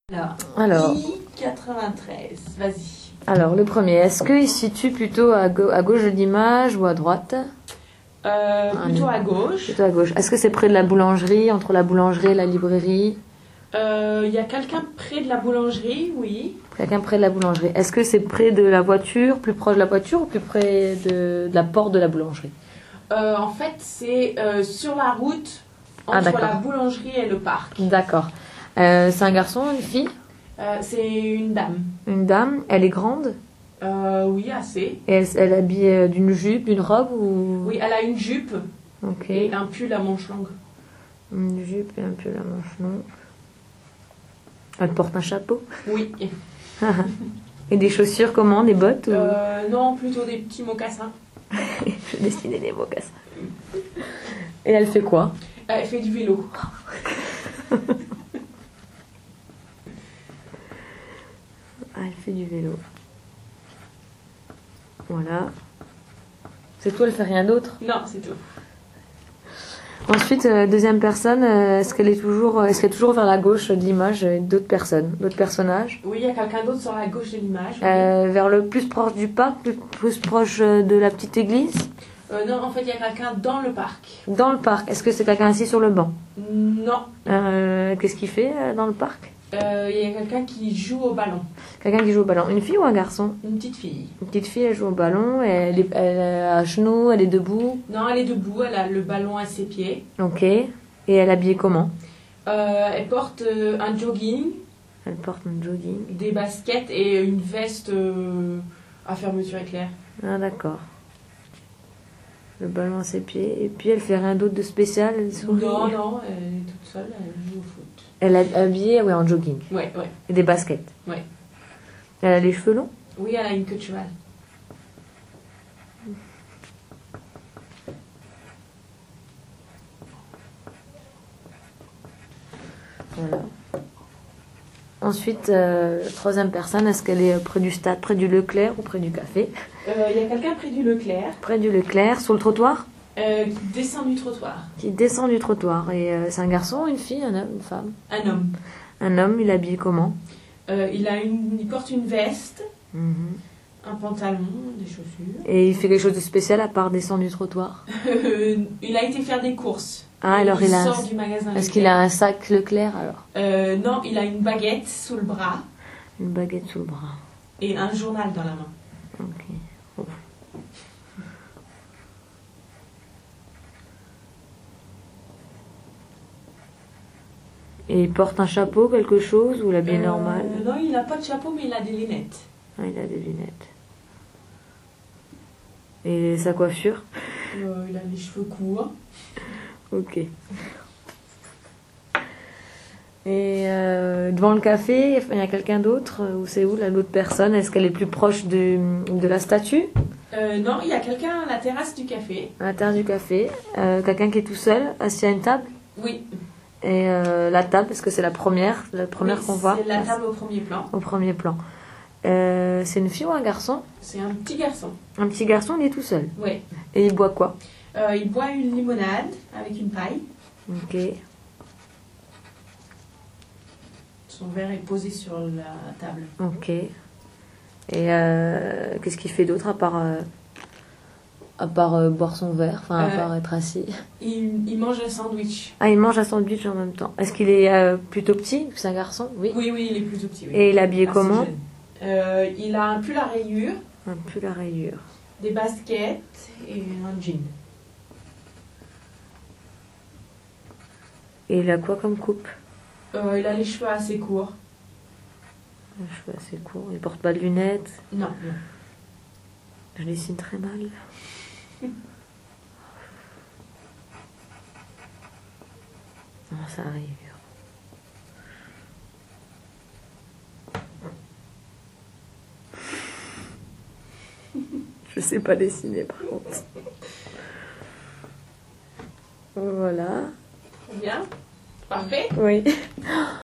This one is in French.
Alors, I93, vas-y. alors, le premier, est-ce qu'il se situe plutôt à gauche de l'image ou à droite? Plutôt à gauche. Plutôt à gauche. Est-ce que c'est près de la boulangerie, entre la boulangerie et la librairie? Il y a quelqu'un près de la boulangerie, oui. Quelqu'un près de la boulangerie. Est-ce que c'est près de la voiture, plus proche de la voiture ou plus près de la porte de la boulangerie? En fait, c'est sur la route entre d'accord. la boulangerie et le parc. D'accord. C'est un garçon, une fille? C'est une dame. Une dame. Elle est grande? Oui, assez. Et elle habille d'une jupe, d'une robe ou... Oui, elle a une jupe Ok. et un pull à manches longues. Une jupe et un peu la manche longue. Elle porte un chapeau? Oui. Et des chaussures comment? Des bottes ou... Non, plutôt des petits mocassins. Je dessinais des mocassins. Et elle fait quoi? Elle fait du vélo. Ah, elle fait du vélo. Voilà. C'est tout, elle fait rien d'autre? Non, c'est tout. Ensuite, deuxième personne, est-ce qu'elle est toujours vers la gauche de l'image d'autres personnes, d'autres personnages? Oui, il y a quelqu'un d'autre sur la gauche de l'image. Oui. Vers le plus proche du parc, plus proche de la petite église? Non, en fait, il y a quelqu'un dans le parc. Dans le parc, est-ce que c'est quelqu'un assis sur le banc? Non. Qu'est-ce qu'il fait dans le parc? Il y a quelqu'un qui joue au ballon. Quelqu'un qui joue au ballon. Une fille ou un garçon? Une petite fille. Une petite fille, elle joue au ballon, elle est à genoux, elle est debout. Non, elle est debout, elle a le ballon à ses pieds. Ok. Et elle est habillée comment? Elle porte un jogging, Elle porte un jogging. des baskets et une veste à fermeture éclair. Ah d'accord. Le ballon à ses pieds. Et puis elle fait rien d'autre de spécial, elle sourit. Non, elle est toute seule, elle joue au foot. Elle est habillée en jogging. Ouais. Et des baskets. Ouais. Elle a les cheveux longs? Oui, elle a une queue de cheval. Voilà. Ensuite, troisième personne, est-ce qu'elle est près du stade, près du Leclerc ou près du café? Il y a quelqu'un près du Leclerc. Près du Leclerc, sur le trottoir? Qui descend du trottoir. Qui descend du trottoir. Et c'est un garçon, une fille, un homme, une femme? Un homme. Un homme, il est habillé comment? Il porte une veste, Mhm. un pantalon, des chaussures. Et il fait quelque chose de spécial à part descendre du trottoir? Il a été faire des courses. Ah, alors il a sort du magasin. Est-ce qu'il a un sac Leclerc alors? Non, il a une baguette sous le bras Une baguette sous le bras. et un journal dans la main. Ok. Ouf. Et il porte un chapeau, quelque chose, ou l'habit normal? Non, il n'a pas de chapeau, mais il a des lunettes. Ah, il a des lunettes. Et sa coiffure? Il a les cheveux courts. Ok. Et devant le café, il y a quelqu'un d'autre? Ou c'est où l'autre personne? Est-ce qu'elle est plus proche de la statue? Non, il y a quelqu'un à la terrasse du café. À l'intérieur du café. Quelqu'un qui est tout seul, assis à une table? Oui. Et la table, parce que c'est la première Oui, qu'on voit? C'est la table au premier plan. Au premier plan. C'est une fille ou un garçon? C'est un petit garçon. Un petit garçon, il est tout seul. Oui. Et il boit quoi? Il boit une limonade avec une paille. Ok. Son verre est posé sur la table. Ok. Et qu'est-ce qu'il fait d'autre à part boire son verre, enfin à part être assis? Il mange un sandwich. Ah, il mange un sandwich en même temps. Est-ce qu'il est plutôt petit? C'est un garçon? Oui. Oui, il est plutôt petit. Oui. Et il est habillé Assez comment? jeune. Il a un pull à rayures, Un pull à rayures. des baskets et un jean. Et il a quoi comme coupe? Il a les cheveux assez courts. Les cheveux assez courts. Il porte pas de lunettes. Non. Je dessine très mal. Non, ça arrive. Je sais pas dessiner par contre. Voilà. Bien. Parfait. Oui.